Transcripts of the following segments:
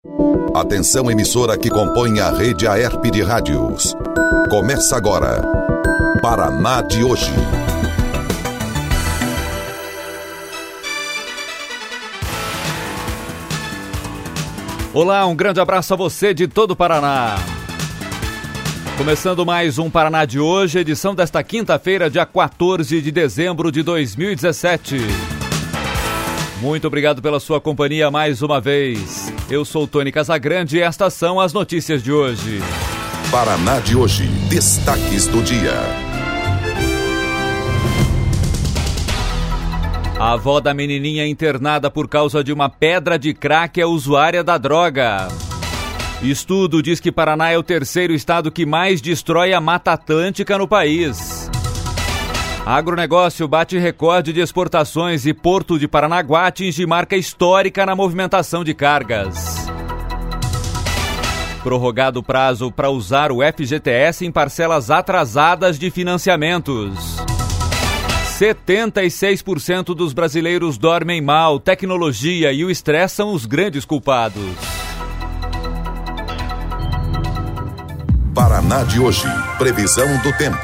Atenção, emissora que compõe a rede AERP de rádios. Começa agora, Paraná de hoje. Olá, um grande abraço a você de todo o Paraná. Começando mais um Paraná de hoje, edição desta quinta-feira, dia 14 de dezembro de 2017. Muito obrigado pela sua companhia mais uma vez. Eu sou Tony Casagrande e estas são as notícias de hoje. Paraná de hoje, destaques do dia. A avó da menininha internada por causa de uma pedra de crack é usuária da droga. Estudo diz que Paraná é o terceiro estado que mais destrói a Mata Atlântica no país. Agronegócio bate recorde de exportações e Porto de Paranaguá atinge marca histórica na movimentação de cargas. Prorrogado o prazo para usar o FGTS em parcelas atrasadas de financiamentos. 76% dos brasileiros dormem mal, tecnologia e o estresse são os grandes culpados. Paraná de hoje, previsão do tempo.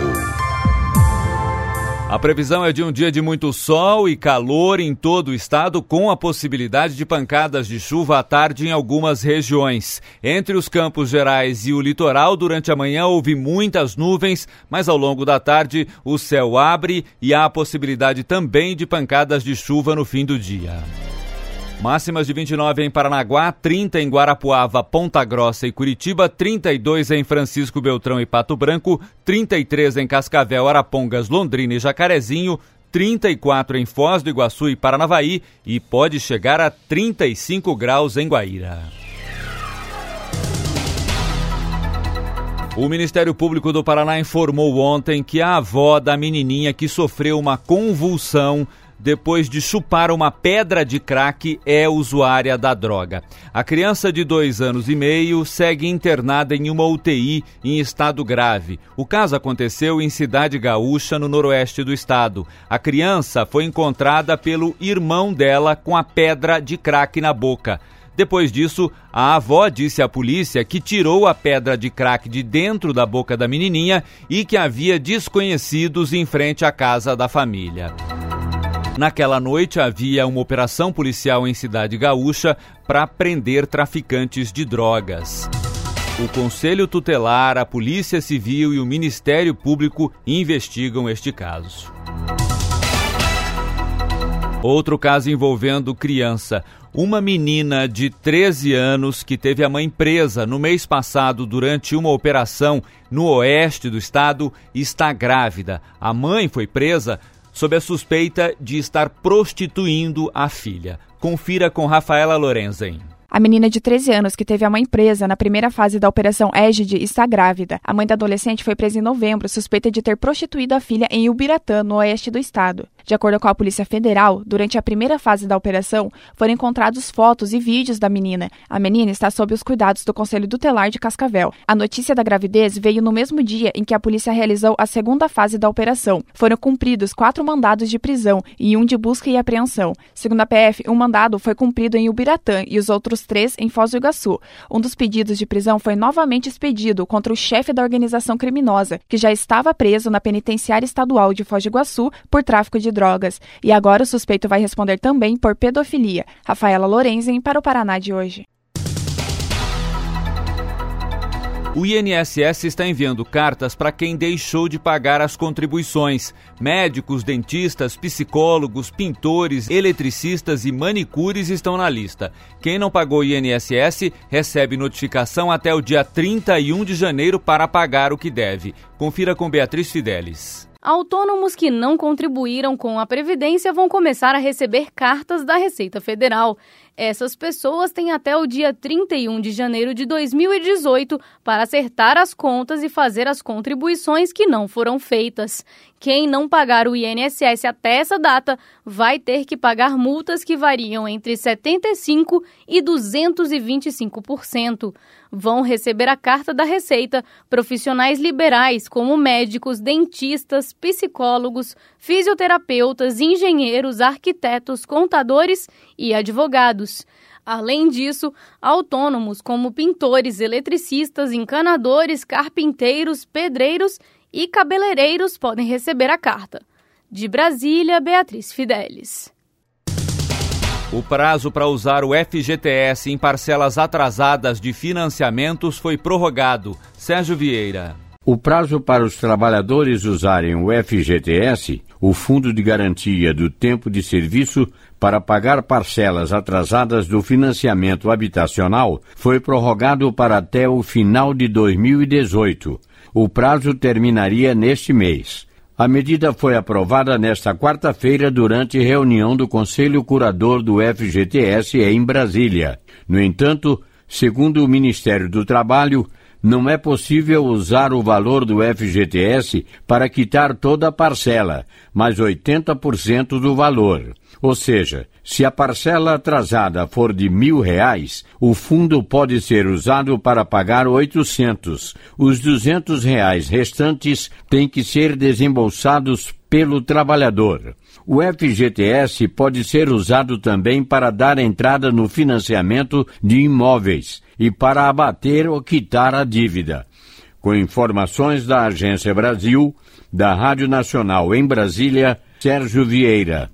A previsão é de um dia de muito sol e calor em todo o estado, com a possibilidade de pancadas de chuva à tarde em algumas regiões. Entre os Campos Gerais e o litoral, durante a manhã houve muitas nuvens, mas ao longo da tarde o céu abre e há a possibilidade também de pancadas de chuva no fim do dia. Máximas de 29 em Paranaguá, 30 em Guarapuava, Ponta Grossa e Curitiba, 32 em Francisco Beltrão e Pato Branco, 33 em Cascavel, Arapongas, Londrina e Jacarezinho, 34 em Foz do Iguaçu e Paranavaí e pode chegar a 35 graus em Guaíra. O Ministério Público do Paraná informou ontem que a avó da menininha que sofreu uma convulsão depois de chupar uma pedra de crack é usuária da droga. A criança de 2 anos e meio segue internada em uma UTI em estado grave. O caso aconteceu em Cidade Gaúcha, no noroeste do estado. A criança foi encontrada pelo irmão dela com a pedra de crack na boca. Depois disso, a avó disse à polícia que tirou a pedra de crack de dentro da boca da menininha e que havia desconhecidos em frente à casa da família. Naquela noite havia uma operação policial em Cidade Gaúcha para prender traficantes de drogas. O Conselho Tutelar, a Polícia Civil e o Ministério Público investigam este caso. Outro caso envolvendo criança. Uma menina de 13 anos que teve a mãe presa no mês passado durante uma operação no oeste do estado está grávida. A mãe foi presa sob a suspeita de estar prostituindo a filha. Confira com Rafaela Lorenzen. A menina de 13 anos que teve a mãe presa na primeira fase da Operação Égide está grávida. A mãe da adolescente foi presa em novembro, suspeita de ter prostituído a filha em Ubiratã, no oeste do estado. De acordo com a Polícia Federal, durante a primeira fase da operação, foram encontrados fotos e vídeos da menina. A menina está sob os cuidados do Conselho Tutelar de Cascavel. A notícia da gravidez veio no mesmo dia em que a polícia realizou a segunda fase da operação. Foram cumpridos 4 mandados de prisão e 1 de busca e apreensão. Segundo a PF, um mandado foi cumprido em Ubiratã e os outros 3 em Foz do Iguaçu. Um dos pedidos de prisão foi novamente expedido contra o chefe da organização criminosa, que já estava preso na penitenciária estadual de Foz do Iguaçu por tráfico de drogas. E agora o suspeito vai responder também por pedofilia. Rafaela Lorenzen para o Paraná de hoje. O INSS está enviando cartas para quem deixou de pagar as contribuições. Médicos, dentistas, psicólogos, pintores, eletricistas e manicures estão na lista. Quem não pagou o INSS recebe notificação até o dia 31 de janeiro para pagar o que deve. Confira com Beatriz Fidelis. Autônomos que não contribuíram com a Previdência vão começar a receber cartas da Receita Federal. Essas pessoas têm até o dia 31 de janeiro de 2018 para acertar as contas e fazer as contribuições que não foram feitas. Quem não pagar o INSS até essa data vai ter que pagar multas que variam entre 75% e 225%. Vão receber a carta da Receita profissionais liberais como médicos, dentistas, psicólogos, fisioterapeutas, engenheiros, arquitetos, contadores e advogados. Além disso, autônomos como pintores, eletricistas, encanadores, carpinteiros, pedreiros e cabeleireiros podem receber a carta. De Brasília, Beatriz Fidelis. O prazo para usar o FGTS em parcelas atrasadas de financiamentos foi prorrogado. Sérgio Vieira. O prazo para os trabalhadores usarem o FGTS, o Fundo de Garantia do Tempo de Serviço, para pagar parcelas atrasadas do financiamento habitacional, foi prorrogado para até o final de 2018. O prazo terminaria neste mês. A medida foi aprovada nesta quarta-feira durante reunião do Conselho Curador do FGTS em Brasília. No entanto, segundo o Ministério do Trabalho, não é possível usar o valor do FGTS para quitar toda a parcela, mas 80% do valor. Ou seja, se a parcela atrasada for de R$1.000, o fundo pode ser usado para pagar 800. Os R$200 restantes têm que ser desembolsados pelo trabalhador. O FGTS pode ser usado também para dar entrada no financiamento de imóveis e para abater ou quitar a dívida. Com informações da Agência Brasil, da Rádio Nacional em Brasília, Sérgio Vieira.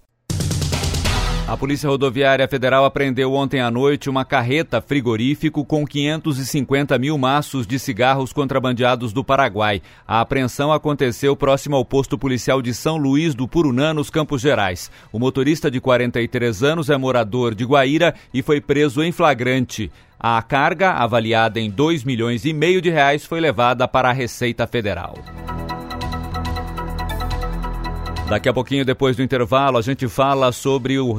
A Polícia Rodoviária Federal apreendeu ontem à noite uma carreta frigorífico com 550 mil maços de cigarros contrabandeados do Paraguai. A apreensão aconteceu próximo ao posto policial de São Luís do Purunã, nos Campos Gerais. O motorista de 43 anos é morador de Guaíra e foi preso em flagrante. A carga, avaliada em R$2,5 milhões, foi levada para a Receita Federal. Daqui a pouquinho, depois do intervalo, a gente fala sobre o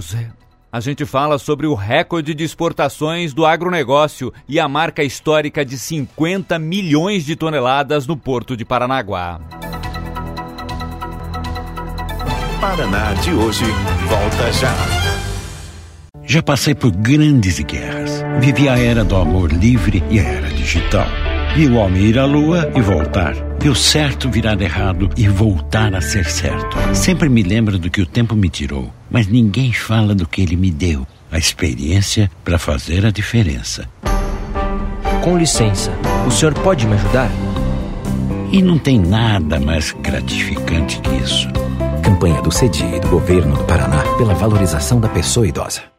recorde de exportações do agronegócio e a marca histórica de 50 milhões de toneladas no Porto de Paranaguá. Paraná de hoje volta já. Já passei por grandes guerras. Vivi a era do amor livre e a era digital. Vi o homem ir à lua e voltar. Vi o certo virar errado e voltar a ser certo. Sempre me lembro do que o tempo me tirou, mas ninguém fala do que ele me deu. A experiência para fazer a diferença. Com licença, o senhor pode me ajudar? E não tem nada mais gratificante que isso. Campanha do CEDI e do Governo do Paraná pela valorização da pessoa idosa.